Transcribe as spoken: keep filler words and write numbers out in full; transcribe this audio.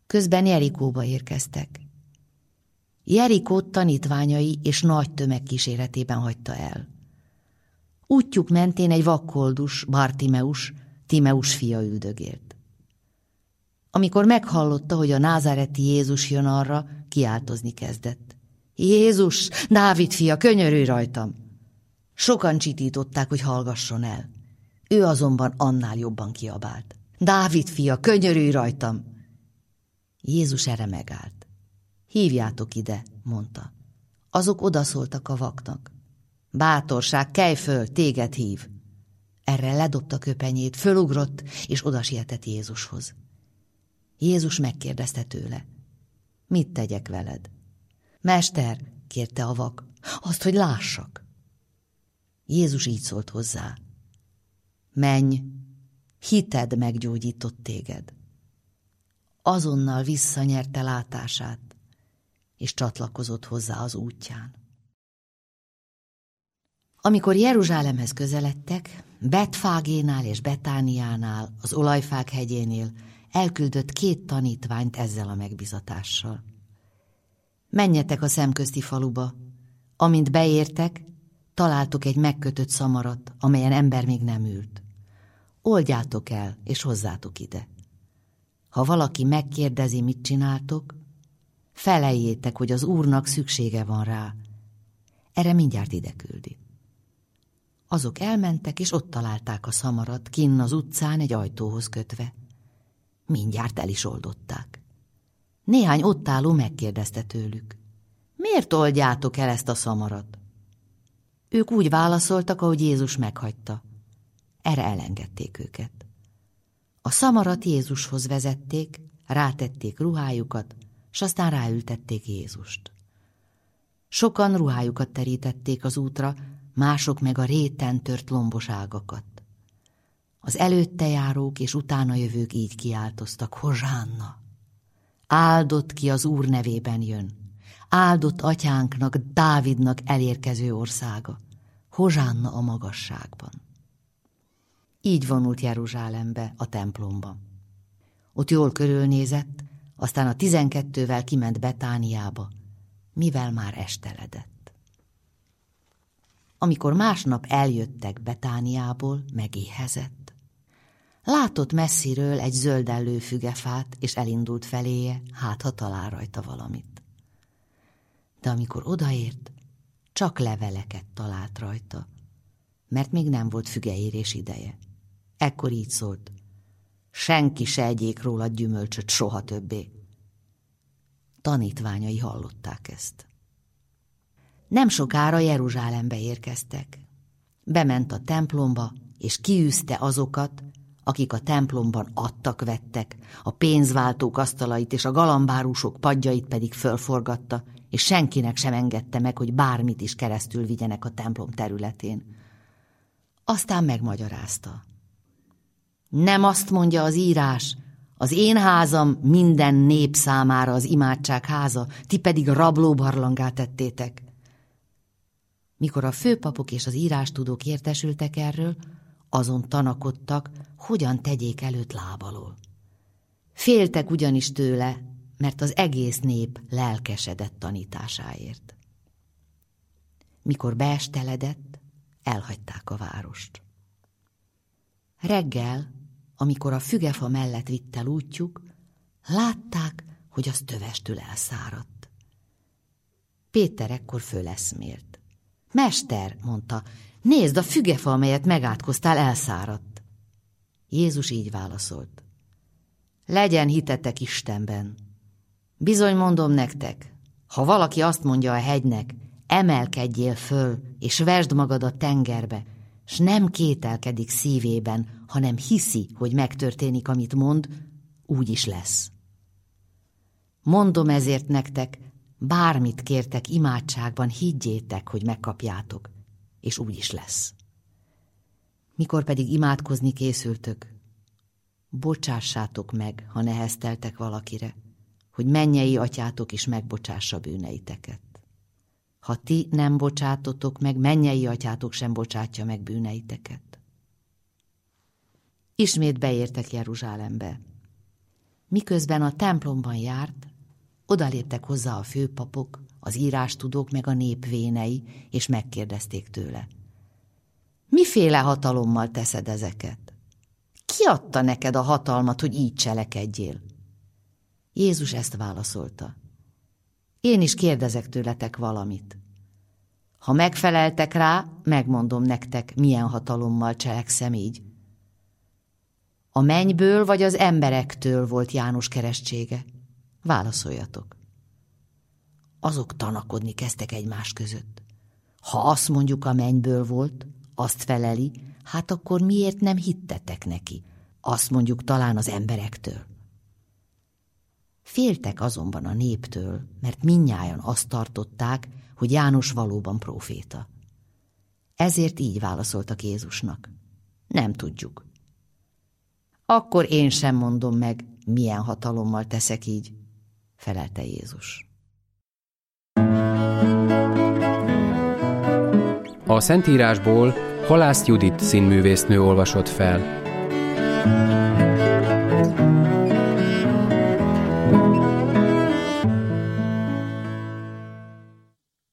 Közben Jerikóba érkeztek. Jerikót tanítványai és nagy tömeg kíséretében hagyta el. Útjuk mentén egy vakkoldus, Bartimeus, Timeus fia üldögélt. Amikor meghallotta, hogy a názáreti Jézus jön arra, kiáltozni kezdett. Jézus, Dávid fia, könyörülj rajtam! Sokan csitították, hogy hallgasson el. Ő azonban annál jobban kiabált. Dávid fia, könyörülj rajtam! Jézus erre megállt. Hívjátok ide, mondta. Azok odaszóltak a vaknak. Bátorság, kelj föl, téged hív. Erre ledobta köpenyét, fölugrott, és odasietett Jézushoz. Jézus megkérdezte tőle. Mit tegyek veled? Mester, kérte a vak, azt, hogy lássak. Jézus így szólt hozzá. Menj, hited meggyógyított téged. Azonnal visszanyerte látását, és csatlakozott hozzá az útján. Amikor Jeruzsálemhez közeledtek, Betfágénál és Betániánál, az Olajfák hegyénél elküldött két tanítványt ezzel a megbizatással. Menjetek a szemközti faluba, amint beértek, találtok egy megkötött szamarat, amelyen ember még nem ült. Oldjátok el, és hozzátok ide. Ha valaki megkérdezi, mit csináltok, feleljétek, hogy az Úrnak szüksége van rá. Erre mindjárt ide küldi. Azok elmentek, és ott találták a szamarat, kinn az utcán egy ajtóhoz kötve. Mindjárt el is oldották. Néhány ott álló megkérdezte tőlük. Miért oldjátok el ezt a szamarat? Ők úgy válaszoltak, ahogy Jézus meghagyta. Erre elengedték őket. A szamarat Jézushoz vezették, rátették ruhájukat, s aztán ráültették Jézust. Sokan ruhájukat terítették az útra, mások meg a réten tört lombos ágakat. Az előtte járók és utána jövők így kiáltoztak, Hozsánna! Áldott ki az Úr nevében jön, áldott atyánknak, Dávidnak elérkező országa, Hozsánna a magasságban. Így vonult Jeruzsálembe, a templomba. Ott jól körülnézett, aztán a tizenkettővel kiment Betániába, mivel már esteledett. Amikor másnap eljöttek Betániából, megéhezett. Látott messziről egy zöldellő fügefát, és elindult feléje, hát ha talál rajta valamit. De amikor odaért, csak leveleket talált rajta, mert még nem volt fügeérés ideje. Ekkor így szólt, senki se egyék róla gyümölcsöt soha többé. Tanítványai hallották ezt. Nem sokára Jeruzsálembe érkeztek. Bement a templomba, és kiűzte azokat, akik a templomban adtak-vettek, a pénzváltók asztalait és a galambárusok padjait pedig fölforgatta, és senkinek sem engedte meg, hogy bármit is keresztül vigyenek a templom területén. Aztán megmagyarázta. Nem azt mondja az írás, az én házam minden nép számára az imádság háza, ti pedig rablóbarlanggá tettétek. Mikor a főpapok és az írástudók értesültek erről, azon tanakodtak, hogyan tegyék előtt lábalól. Féltek ugyanis tőle, mert az egész nép lelkesedett tanításáért. Mikor beesteledett, elhagyták a várost. Reggel, amikor a fügefa mellett vitt el útjuk, látták, hogy az tövestül elszáradt. Péter ekkor föleszmélt. Mester, mondta, nézd, a fügefa, amelyet megátkoztál, elszáradt. Jézus így válaszolt. Legyen hitetek Istenben. Bizony mondom nektek, ha valaki azt mondja a hegynek, emelkedjél föl, és vesd magad a tengerbe, s nem kételkedik szívében, hanem hiszi, hogy megtörténik, amit mond, úgy is lesz. Mondom ezért nektek, bármit kértek imádságban, higgyétek, hogy megkapjátok, és úgy is lesz. Mikor pedig imádkozni készültök, bocsássátok meg, ha nehezteltek valakire, hogy mennyei atyátok is megbocsássa bűneiteket. Ha ti nem bocsátotok meg, mennyei atyátok sem bocsátja meg bűneiteket. Ismét beértek Jeruzsálembe. Miközben a templomban járt, odaléptek hozzá a főpapok, az írástudók meg a nép vénei, és megkérdezték tőle. Miféle hatalommal teszed ezeket? Ki adta neked a hatalmat, hogy így cselekedjél? Jézus ezt válaszolta. Én is kérdezek tőletek valamit. Ha megfeleltek rá, megmondom nektek, milyen hatalommal cselekszem így. A mennyből vagy az emberektől volt János keresztsége? Válaszoljatok. Azok tanakodni kezdtek egymás között. Ha azt mondjuk, a mennyből volt, azt feleli, hát akkor miért nem hittetek neki? Azt mondjuk, talán az emberektől. Féltek azonban a néptől, mert mindnyájan azt tartották, hogy János valóban próféta. Ezért így válaszoltak Jézusnak. Nem tudjuk. Akkor én sem mondom meg, milyen hatalommal teszek így, felelte Jézus. A Szentírásból Halász Judit színművésznő olvasott fel.